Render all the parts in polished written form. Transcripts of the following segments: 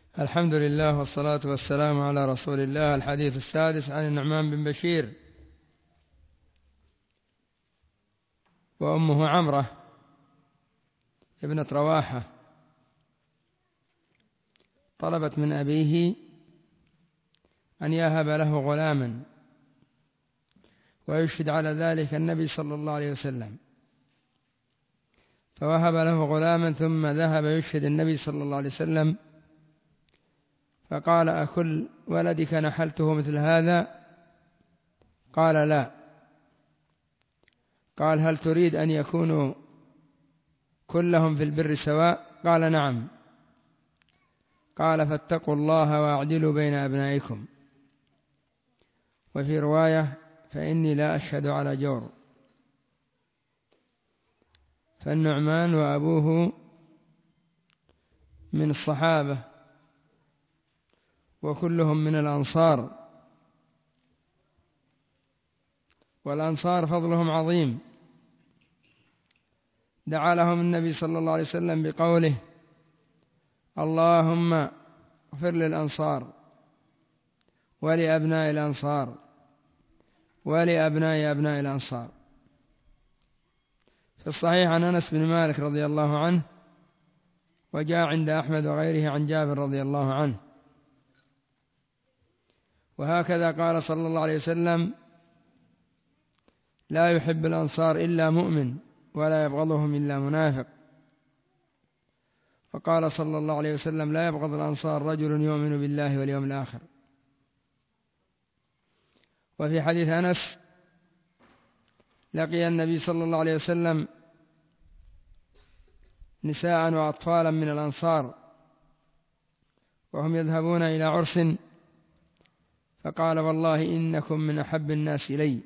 الحمد لله والصلاة والسلام على رسول الله. الحديث السادس عن النعمان بن بشير وأمه عمرة ابنة رواحة طلبت من أبيه أن يهب له غلاما ويشهد على ذلك النبي صلى الله عليه وسلم، فوهب له غلاما ثم ذهب يشهد النبي صلى الله عليه وسلم، فقال: أكل ولدك نحلته مثل هذا؟ قال: لا. قال: هل تريد أن يكونوا كلهم في البر سواء؟ قال: نعم. قال: فاتقوا الله واعدلوا بين أبنائكم. وفي رواية: فإني لا أشهد على جور. فالنعمان وأبوه من الصحابة وكلهم من الأنصار، والأنصار فضلهم عظيم. دعا لهم النبي صلى الله عليه وسلم بقوله: اللهم اغفر للأنصار ولأبناء الأنصار ولأبناء أبناء الأنصار. في الصحيح عن أنس بن مالك رضي الله عنه، وجاء عند أحمد وغيره عن جابر رضي الله عنه. وهكذا قال صلى الله عليه وسلم: لا يحب الأنصار إلا مؤمن ولا يبغضهم إلا منافق. وقال صلى الله عليه وسلم: لا يبغض الأنصار رجل يؤمن بالله واليوم الآخر. وفي حديث أنس: لقي النبي صلى الله عليه وسلم نساء وأطفالا من الأنصار وهم يذهبون إلى عرس، فقال: والله إنكم من أحب الناس إلي.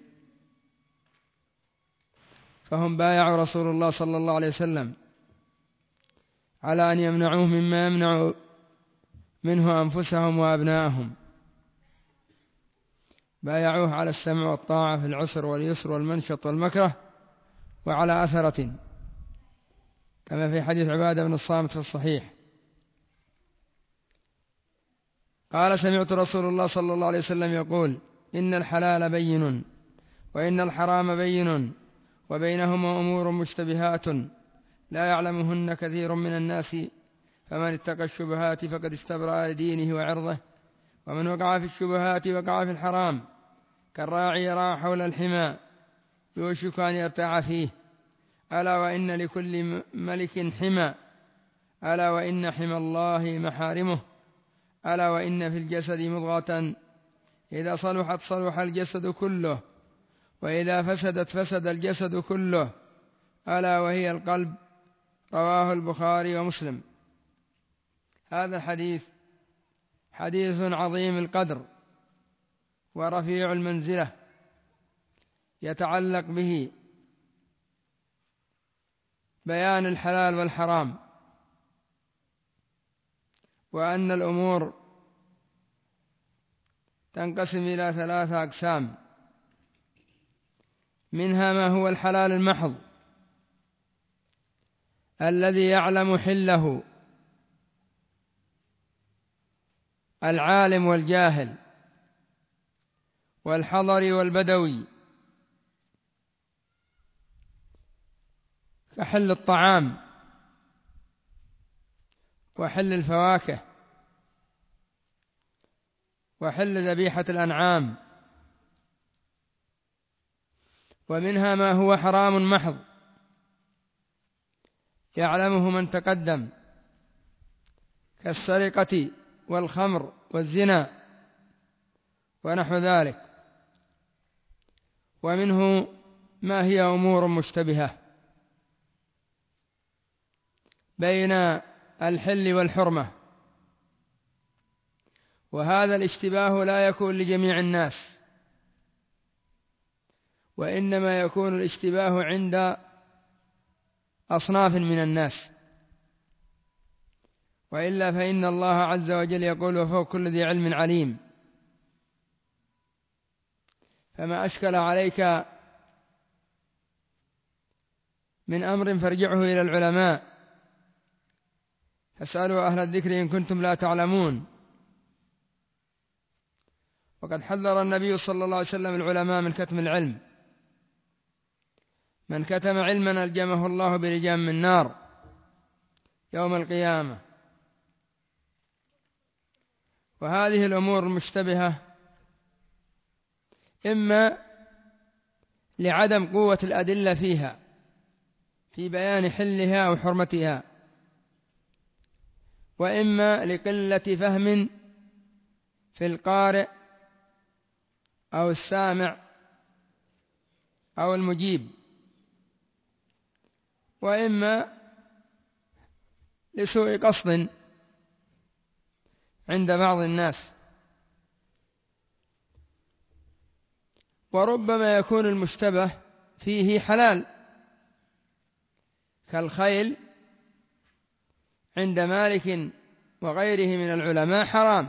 فهم بايعوا رسول الله صلى الله عليه وسلم على أن يمنعوه مما يمنع منه أنفسهم وأبناءهم، بايعوه على السمع والطاعة في العسر واليسر والمنشط والمكره، وعلى أثرة، كما في حديث عبادة بن الصامت في الصحيح. قال: سمعت رسول الله صلى الله عليه وسلم يقول: إن الحلال بين وإن الحرام بين وبينهما أمور مشتبهات لا يعلمهن كثير من الناس، فمن اتقى الشبهات فقد استبرأ لدينه وعرضه، ومن وقع في الشبهات وقع في الحرام، كالراعي يرعى حول الحمى يوشك أن يرتع فيه. ألا وإن لكل ملك حمى، ألا وإن حمى الله محارمه، ألا وإن في الجسد مضغة إذا صلحت صلح الجسد كله، وإذا فسدت فسد الجسد كله، ألا وهي القلب. رواه البخاري ومسلم. هذا الحديث حديث عظيم القدر ورفيع المنزلة، يتعلق به بيان الحلال والحرام، وأن الأمور تنقسم إلى 3 أقسام: منها ما هو الحلال المحض الذي يعلم حله العالم والجاهل والحضري والبدوي، كحل الطعام وحل الفواكه وحل ذبيحة الأنعام. ومنها ما هو حرام محض يعلمه من تقدم، كالسرقة والخمر والزنا ونحو ذلك. ومنه ما هي أمور مشتبهة بين الحل والحرمة، وهذا الاشتباه لا يكون لجميع الناس، وإنما يكون الاشتباه عند أصناف من الناس، وإلا فإن الله عز وجل يقول: وفوق كل ذي علم عليم. فما أشكل عليك من أمر فارجعه إلى العلماء، فاسألوا أهل الذكر إن كنتم لا تعلمون. وقد حذر النبي صلى الله عليه وسلم العلماء من كتم العلم. من كتم علما ألجمه الله بلجام من نار يوم القيامة. وهذه الأمور المشتبهة إما لعدم قوة الأدلة فيها في بيان حلها أو حرمتها، وإما لقلة فهم في القارئ أو السامع أو المجيب، وإما لسوء قصد عند بعض الناس. وربما يكون المشتبه فيه حلال، كالخيل عند مالك وغيره من العلماء حرام،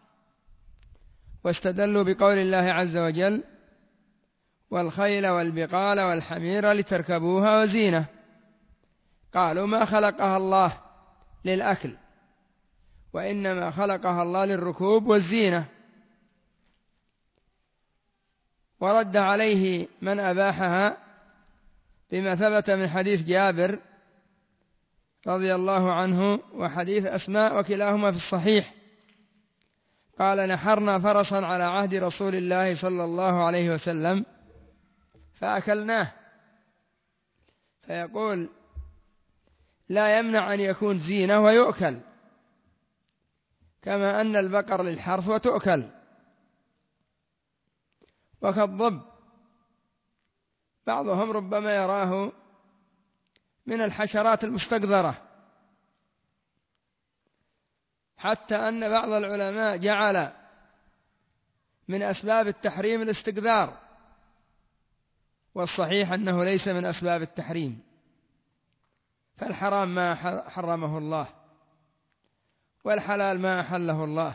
واستدلوا بقول الله عز وجل: والخيل والبغال والحمير لتركبوها وزينة. قالوا ما خلقها الله للأكل، وإنما خلقها الله للركوب والزينة. ورد عليه من أباحها بما ثبت من حديث جابر رضي الله عنه وحديث أسماء، وكلاهما في الصحيح. قال: نحرنا فرسا على عهد رسول الله صلى الله عليه وسلم فأكلناه. فيقول: لا يمنع أن يكون زينة ويؤكل، كما أن البقر للحرث وتؤكل. وكالضب بعضهم ربما يراه من الحشرات المستقذرة، حتى أن بعض العلماء جعل من أسباب التحريم الاستقذار، والصحيح أنه ليس من أسباب التحريم. فالحرام ما حرمه الله، والحلال ما أحله الله.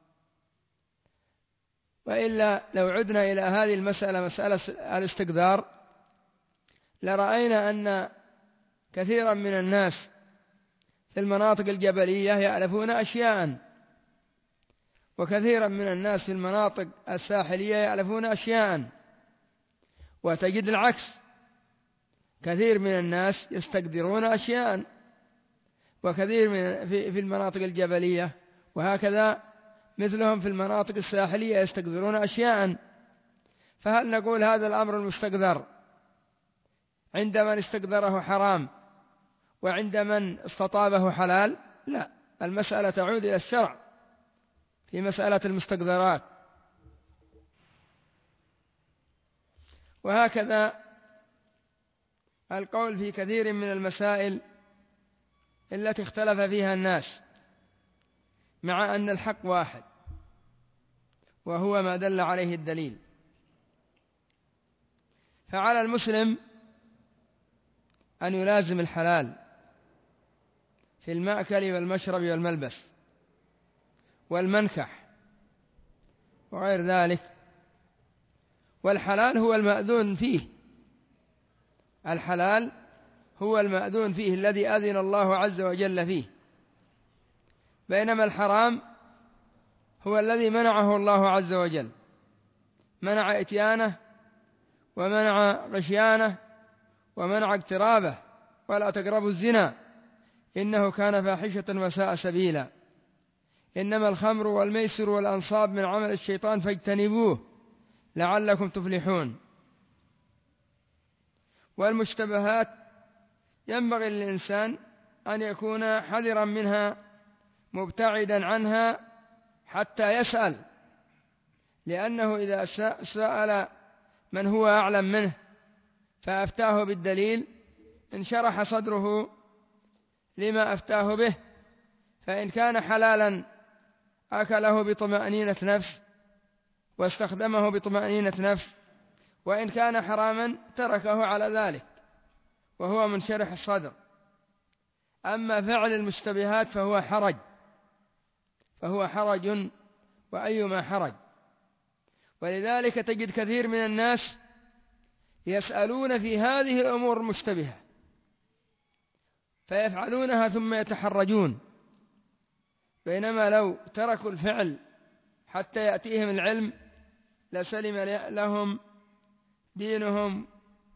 وإلا لو عدنا إلى هذه المسألة، مسألة الاستقذار، لرأينا أن كثيرا من الناس في المناطق الجبلية يألفون أشياء، وكثيرا من الناس في المناطق الساحلية يألفون أشياء. وتجد العكس، كثير من الناس يستقدرون أشياء، وكثير في المناطق الجبلية، وهكذا مثلهم في المناطق الساحلية يستقدرون أشياء. فهل نقول هذا الأمر المستقدر عند من استقدره حرام وعند من استطابه حلال؟ لا، المسألة تعود إلى الشرع في مسألة المستقدرات. وهكذا القول في كثير من المسائل التي اختلف فيها الناس، مع أن الحق واحد، وهو ما دل عليه الدليل. فعلى المسلم أن يلازم الحلال في المأكل والمشرب والملبس والمنكح وغير ذلك. والحلال هو المأذون فيه، الحلال هو المأذون فيه الذي أذن الله عز وجل فيه، بينما الحرام هو الذي منعه الله عز وجل، منع إتيانه ومنع غشيانه ومنع اقترابه. ولا تقربوا الزنا إنه كان فاحشة وساء سبيلا، إنما الخمر والميسر والأنصاب من عمل الشيطان فاجتنبوه لعلكم تفلحون. والمشتبهات ينبغي للإنسان أن يكون حذرا منها مبتعدا عنها حتى يسأل، لأنه إذا سأل من هو أعلم منه فأفتاه بالدليل انشرح صدره لما أفتاه به. فإن كان حلالا أكله بطمأنينة نفس واستخدمه بطمأنينة نفس، وإن كان حراما تركه على ذلك وهو منشرح الصدر. أما فعل المشتبهات فهو حرج وأيما حرج. ولذلك تجد كثير من الناس يسألون في هذه الأمور المشتبهة فيفعلونها ثم يتحرجون بينما لو تركوا الفعل حتى يأتيهم العلم لسلم لهم دينهم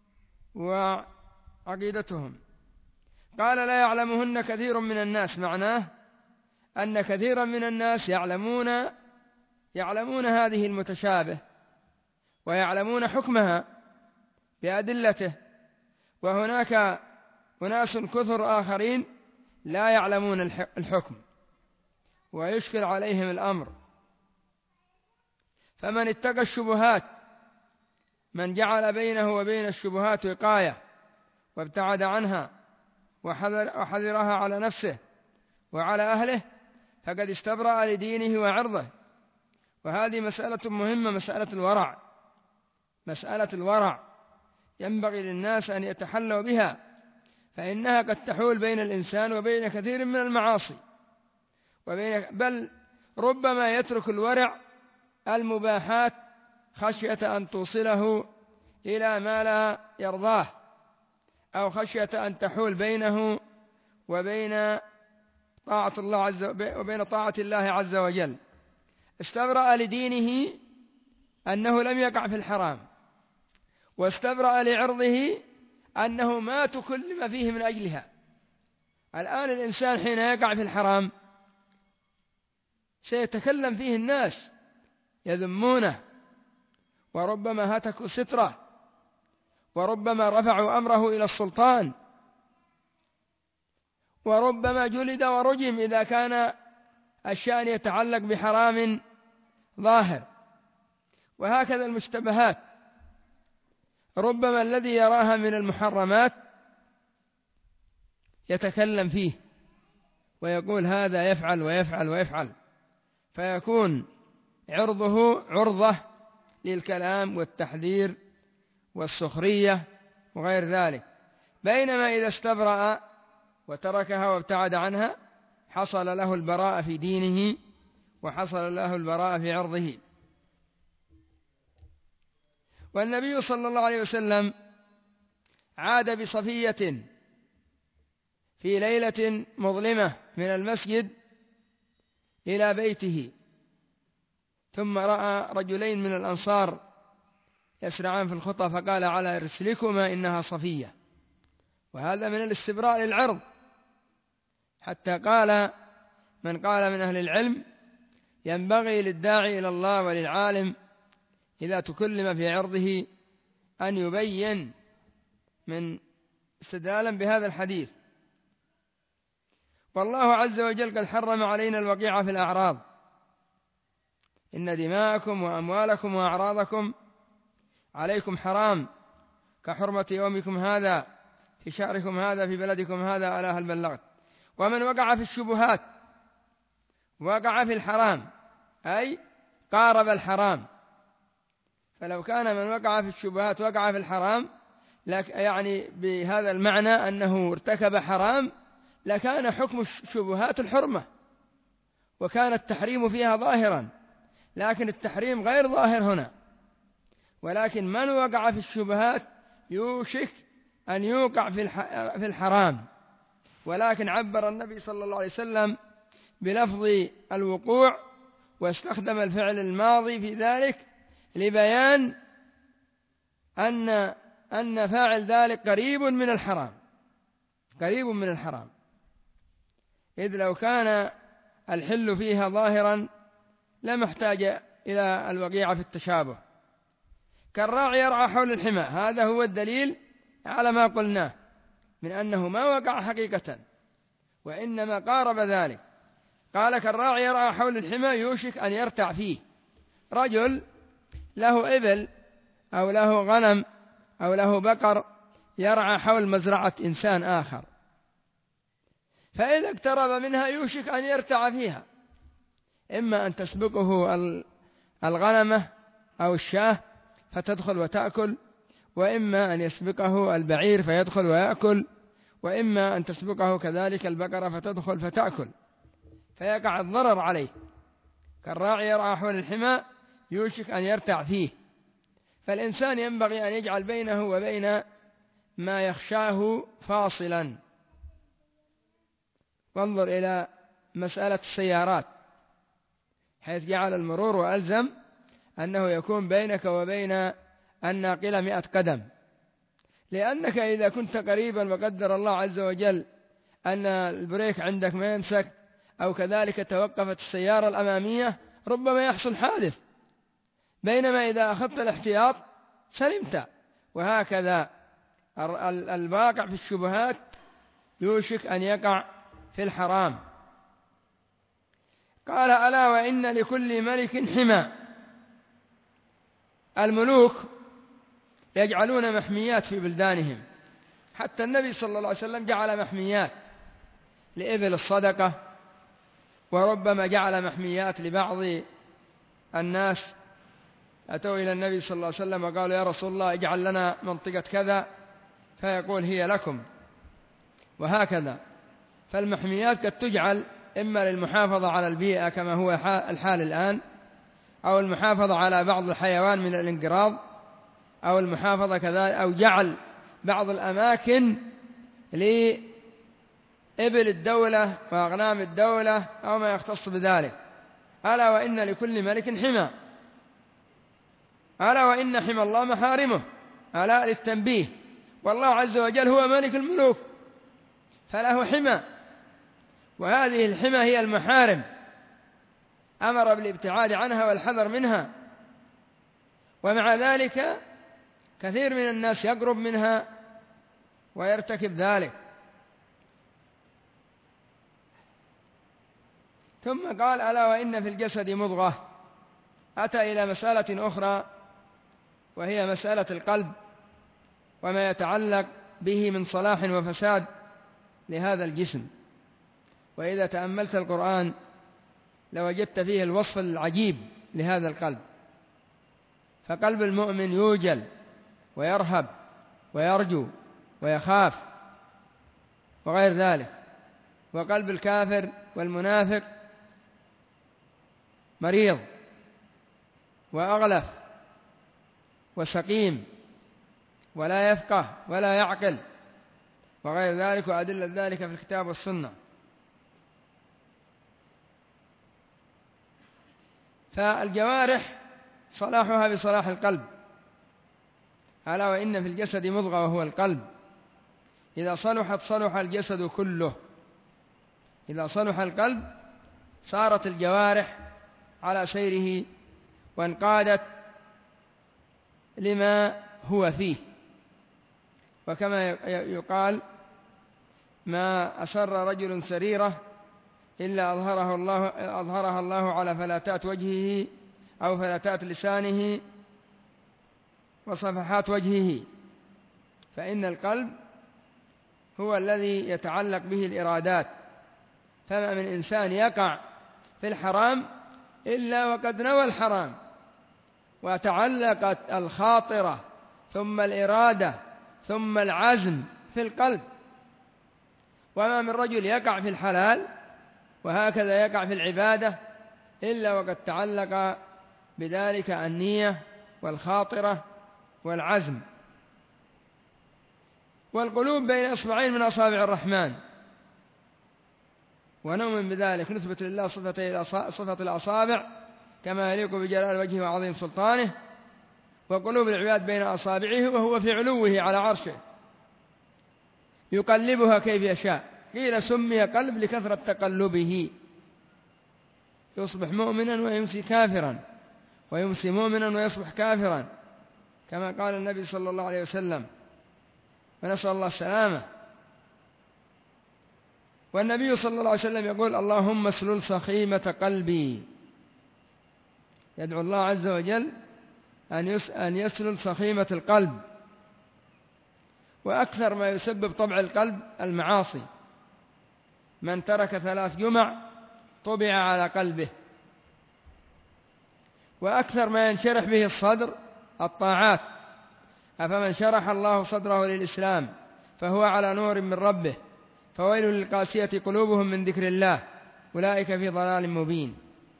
وعقيدتهم. قال لا يعلمهن كثير من الناس، معناه أن كثيرا من الناس يعلمون هذه المتشابه ويعلمون حكمها بأدلته، وهناك أناس كثر آخرين لا يعلمون الحكم ويشكل عليهم الأمر. فمن اتقى الشبهات، من جعل بينه وبين الشبهات وقاية وابتعد عنها وحذرها على نفسه وعلى أهله، فقد استبرأ لدينه وعرضه. وهذه مسألة مهمة، مسألة الورع ينبغي للناس أن يتحلوا بها، فإنها قد تحول بين الإنسان وبين كثير من المعاصي، بل ربما يترك الورع المباحات خشية أن توصله إلى ما لا يرضاه، أو خشية أن تحول بينه وبين طاعة الله عز وجل. استبرأ لدينه أنه لم يقع في الحرام، واستبرأ لعرضه أنه ما تكلم فيه من أجلها. الآن الإنسان حين يقع في الحرام سيتكلم فيه الناس يذمونه، وربما هتكوا ستره، وربما رفعوا أمره إلى السلطان، وربما جلد ورجم إذا كان الشأن يتعلق بحرام ظاهر. وهكذا المشتبهات، ربما الذي يراها من المحرمات يتكلم فيه ويقول هذا يفعل ويفعل ويفعل، فيكون عرضه عرضة للكلام والتحذير والسخرية وغير ذلك. بينما إذا استبرأ وتركها وابتعد عنها حصل له البراءة في دينه وحصل له البراءة في عرضه. والنبي صلى الله عليه وسلم عاد بصفية في ليلة مظلمة من المسجد إلى بيته، ثم رأى رجلين من الأنصار يسرعان في الخطى فقال على رسلكما إنها صفية. وهذا من الاستبراء للعرض، حتى قال من قال من أهل العلم ينبغي للداعي إلى الله وللعالم إذا تكلم في عرضه أن يبين من استدلالا بهذا الحديث. والله عز وجل قد حرم علينا الوقيعة في الأعراض، إن دماءكم وأموالكم وأعراضكم عليكم حرام كحرمة يومكم هذا في شهركم هذا في بلدكم هذا، ألا هل بلغت؟ ومن وقع في الشبهات وقع في الحرام، أي قارب الحرام. فلو كان من وقع في الشبهات وقع في الحرام يعني بهذا المعنى أنه ارتكب حرام، لكان حكم الشبهات الحرمة وكان التحريم فيها ظاهرا، لكن التحريم غير ظاهر هنا. ولكن من وقع في الشبهات يوشك أن يوقع في الحرام، ولكن عبر النبي صلى الله عليه وسلم بلفظ الوقوع واستخدم الفعل الماضي في ذلك لبيان أن فاعل ذلك قريب من الحرام، قريب من الحرام، إذ لو كان الحل فيها ظاهرا لم يحتاج إلى الوقيعة في التشابه. كالراعي يرعى حول الحمى، هذا هو الدليل على ما قلناه من أنه ما وقع حقيقة وإنما قارب ذلك. قال كالراعي يرعى حول الحمى يوشك أن يرتع فيه. رجل له إبل أو له غنم أو له بقر يرعى حول مزرعة إنسان آخر، فإذا اقترب منها يوشك أن يرتع فيها، إما أن تسبقه الغنمة أو الشاة فتدخل وتأكل، وإما أن يسبقه البعير فيدخل ويأكل، وإما أن تسبقه كذلك البقرة فتدخل فتأكل، فيقع الضرر عليه. كالراعي يرعى حول الحمى يوشك أن يرتع فيه. فالإنسان ينبغي أن يجعل بينه وبين ما يخشاه فاصلا. وانظر إلى مسألة السيارات، حيث جعل المرور وألزم أنه يكون بينك وبين الناقلة 100 قدم، لأنك إذا كنت قريبا وقدر الله عز وجل أن البريك عندك ما يمسك أو كذلك توقفت السيارة الأمامية ربما يحصل حادث، بينما إذا أخذت الاحتياط سلمت. وهكذا الواقع في الشبهات يوشك أن يقع في الحرام. قال: ألا وإن لكل ملك حمى. الملوك يجعلون محميات في بلدانهم، حتى النبي صلى الله عليه وسلم جعل محميات لإبل الصدقة، وربما جعل محميات لبعض الناس أتوا إلى النبي صلى الله عليه وسلم وقالوا: يا رسول الله اجعل لنا منطقة كذا، فيقول: هي لكم. وهكذا فالمحميات قد تجعل إما للمحافظة على البيئة كما هو الحال الآن، أو المحافظة على بعض الحيوان من الانقراض، أو المحافظة كذلك، أو جعل بعض الأماكن لإبل الدولة وأغنام الدولة أو ما يختص بذلك. ألا وإن لكل ملك حمى. ألا وإن حمى الله محارمه. ألا للتنبيه، والله عز وجل هو ملك الملوك فله حمى، وهذه الحمى هي المحارم، أمر بالابتعاد عنها والحذر منها، ومع ذلك كثير من الناس يقرب منها ويرتكب ذلك. ثم قال: ألا وإن في الجسد مضغة. أتى إلى مسألة أخرى وهي مسألة القلب وما يتعلق به من صلاح وفساد لهذا الجسم. وإذا تأملت القرآن لوجدت فيه الوصف العجيب لهذا القلب، فقلب المؤمن يوجل ويرهب ويرجو ويخاف وغير ذلك، وقلب الكافر والمنافق مريض وأغلف وسقيم ولا يفقه ولا يعقل وغير ذلك، وأدلة ذلك في الكتاب والسنة. فالجوارح صلاحها بصلاح القلب. ألا وإن في الجسد مضغة وهو القلب، إذا صلحت صلح الجسد كله. إذا صلح القلب صارت الجوارح على سيره وانقادت لما هو فيه. وكما يقال: ما أسر رجل سريرة إلا أظهرها الله على فلاتات وجهه أو فلاتات لسانه وصفحات وجهه. فإن القلب هو الذي يتعلق به الإرادات، فما من إنسان يقع في الحرام إلا وقد نوى الحرام، وتعلقت الخاطرة ثم الإرادة ثم العزم في القلب. وما من رجل يقع في الحلال وهكذا يقع في العبادة إلا وقد تعلق بذلك النية والخاطرة والعزم. والقلوب بين إصبعين من أصابع الرحمن، ونؤمن بذلك، نثبت لله صفة الأصابع كما يليق بجلال وجهه وعظيم سلطانه. وقلوب العباد بين أصابعه وهو في علوه على عرشه يقلبها كيف يشاء. قيل سمي قلب لكثرة تقلبه، يصبح مؤمنا ويمسي كافرا، ويمسي مؤمنا ويصبح كافرا، كما قال النبي صلى الله عليه وسلم، ونسأل الله السلامة. والنبي صلى الله عليه وسلم يقول: اللهم اسلل سخيمة قلبي. يدعو الله عز وجل أن يسلل سخيمة القلب. وأكثر ما يسبب طبع القلب المعاصي. من ترك 3 جمع طبع على قلبه. وأكثر ما ينشرح به الصدر الطاعات. أفمن شرح الله صدره للإسلام فهو على نور من ربه فويل للقاسية قلوبهم من ذكر الله أولئك في ضلال مبين.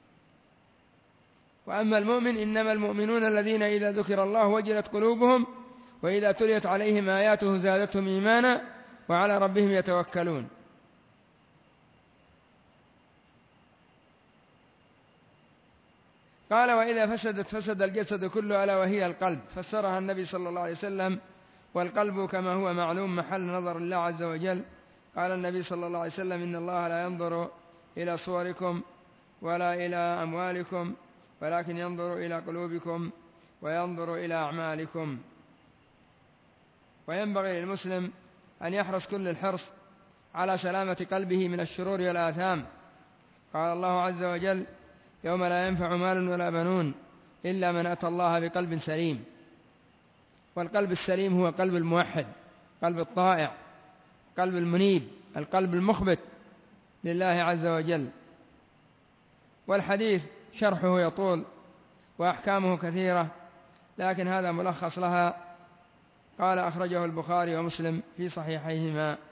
وأما المؤمن إنما المؤمنون الذين إذا ذكر الله وجلت قلوبهم وإذا تليت عليهم آياته زادتهم إيمانا وعلى ربهم يتوكلون. قال وإذا فسدت فسد الجسد كله ألا وهي القلب، فسرها النبي صلى الله عليه وسلم: والقلب كما هو معلوم محل نظر الله عز وجل. قال النبي صلى الله عليه وسلم: إن الله لا ينظر إلى صوركم ولا إلى أموالكم ولكن ينظر إلى قلوبكم وينظر إلى أعمالكم. وينبغي للمسلم أن يحرص كل الحرص على سلامة قلبه من الشرور والآثام. قال الله عز وجل: يوم لا ينفع مال ولا بنون إلا من أتى الله بقلب سليم. والقلب السليم هو قلب الموحد، قلب الطائع، قلب المنيب، القلب المخبت لله عز وجل. والحديث شرحه يطول وأحكامه كثيرة، لكن هذا ملخص لها. قال: أخرجه البخاري ومسلم في صحيحيهما.